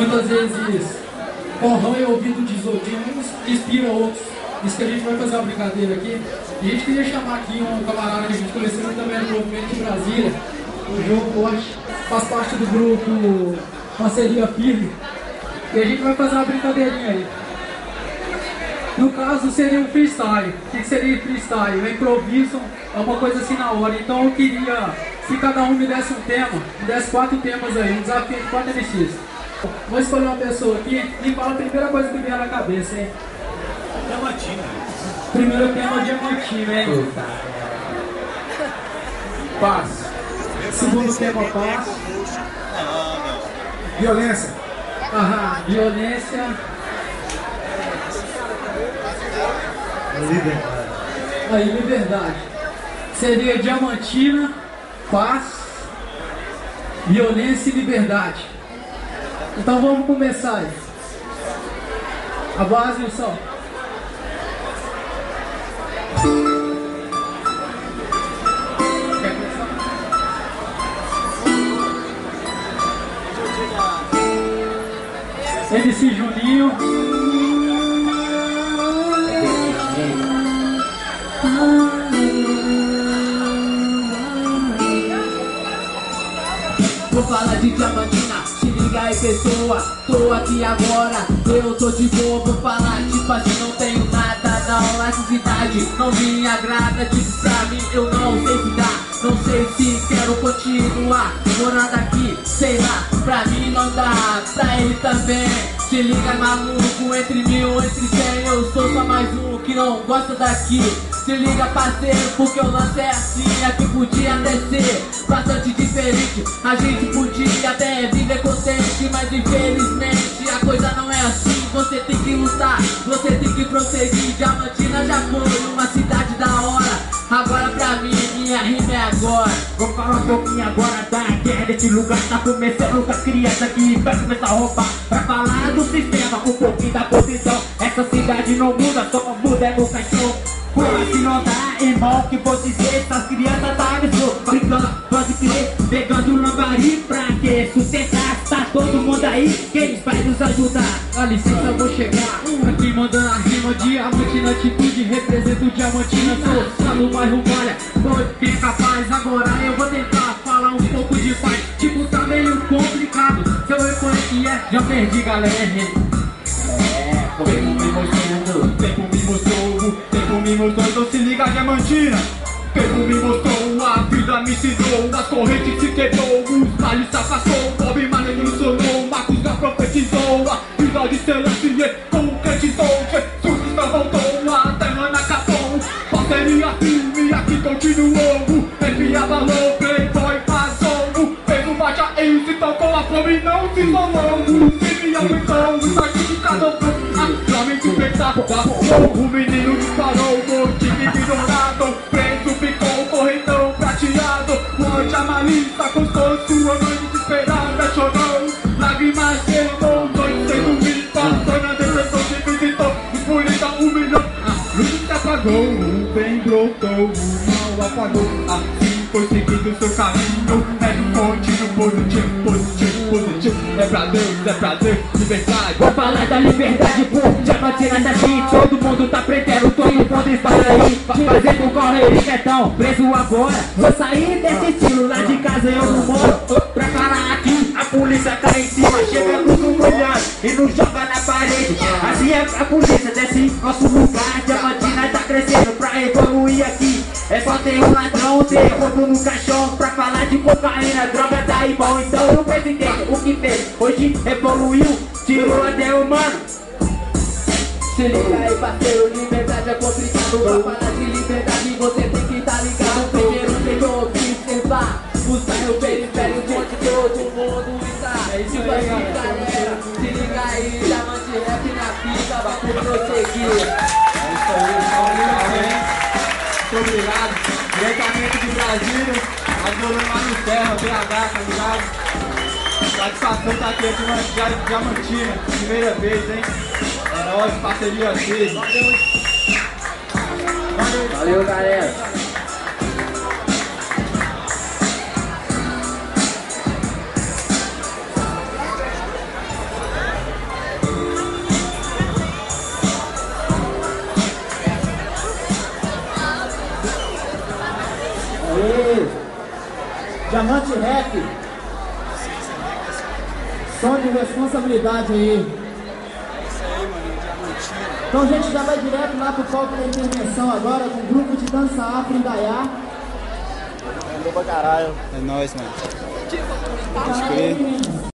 muitas vezes corrói o ouvido de uns, inspira outros. Isso que a gente vai fazer uma brincadeira aqui. E a gente queria chamar aqui um camarada que a gente conheceu também no movimento de Brasília, o João Forte, faz parte do grupo Parceria Firme. E a gente vai fazer uma brincadeirinha aí. No caso seria um freestyle. O que seria freestyle? É improviso, é uma coisa assim na hora. Então eu queria, se cada um me desse um tema, me desse 4 temas aí, um desafio de 4 MCs. Vou escolher uma pessoa aqui e fala a primeira coisa que vier na cabeça, hein? Diamantina. Primeiro tema, Diamantina, hein? Paz. Segundo tema, paz. Violência. Aham, violência. Liberdade. Aí, liberdade. Seria Diamantina, paz, violência e liberdade. Então vamos começar aí. A base e o som. MC Juninho. Vou falar de Diamantina, se liga aí pessoa. Tô aqui agora, eu tô de boa. Vou falar tipo assim, não tenho nada não. Essa cidade não me agrada. Disse pra mim, eu não sei ficar. Não sei se quero continuar morando aqui, sei lá. Pra mim não dá, pra ele também. Se liga maluco, entre 1000, entre 100. Eu sou só mais um que não gosta daqui. Se liga parceiro, porque o lance é assim. Aqui podia até ser bastante diferente. A gente podia até viver contente, mas infelizmente a coisa não é assim. Você tem que lutar, você tem que prosseguir. Diamantina já foi uma cidade da hora. Agora pra mim, minha rima é agora. Vou falar um pouquinho agora da guerra desse lugar. Tá começando com as crianças que vai começar a roubar. Pra falar do sistema, um pouquinho da posição. Essa cidade não muda, só muda é no caixão. Pô, se não dá, irmão, que vou dizer. Essas crianças tá brincando, pode crer. Pegando lambari pra que sustentar. Tá todo mundo aí, quem vai nos ajudar? Dá licença, eu vou chegar. Aqui mandando a rima, Diamantina atitude. Represento o Diamantina, sou só no bairro Malha. Quem é capaz, agora eu vou tentar falar um pouco de paz. Tipo, tá meio complicado. Se eu reconheço que já perdi, galera. Tempo me mostrando, Tempo me mostrou, tempo me mostrou, então se liga Diamantina. Tempo me mostrou, a vida me ensinou, as correntes se quebrou, os males se afastou, Bob Marley me sonou, Marcos já profetizou, a vida de Selassie concretizou, Jesus não voltou, a terra acabou, parceria firme, aqui continuou, rap abalou, playboy passou, fez um baixa ace, então com a fome não se isolou, se me aumentou, isso aqui de cada um. Lamento pensar, o menino disparou, o time ignorado, preso ficou, correntão prateado, o anti-amalista constou, sua noite de esperança chorou, lágrimas queimou, noite sem dormir, passou na depressão, se visitou, os polícia humilhou, a luz se apagou, o bem brotou, o mal apagou, assim foi seguindo seu caminho, é um contínuo positivo, positivo, positivo, é pra Deus, liberdade. Vou falar da liberdade, pô, Diamantina daqui. Todo mundo tá pretendo, todo mundo está aí fazendo correria, então, preso agora. Vou sair desse estilo, lá de casa eu não moro. Pra falar aqui, a polícia tá em cima, chega tudo molhando e nos joga na parede. Assim é a polícia desce nosso lugar. Diamantina tá crescendo pra evoluir aqui. É só ter um ladrão, ter roubo no caixão. Pra falar de cocaína, droga tá aí bom. Então o presidente, o que fez? Hoje evoluiu, tirou até o mano. se liga aí parceiro, liberdade é complicado. Pra falar de liberdade você tem que tá ligado. Primeiro tem que observar os bairros periféricos onde todo mundo está. Tipo assim galera, se liga aí, Diamante Rap na pista, vamos prosseguir. É isso aí, salve, hein? Muito obrigado. Diretamente de Brasília, adorando lá no Terra, BH, tá ligado? Satisfação tá aqui no Diamantina, primeira vez, hein? É nóis, parceria firme. Valeu galera. Diamante Rap. Som de responsabilidade aí. Então a gente já vai direto lá pro palco da intervenção agora com o grupo de dança afro Indaiá. Andou pra caralho. É nóis, mano. Pode crer.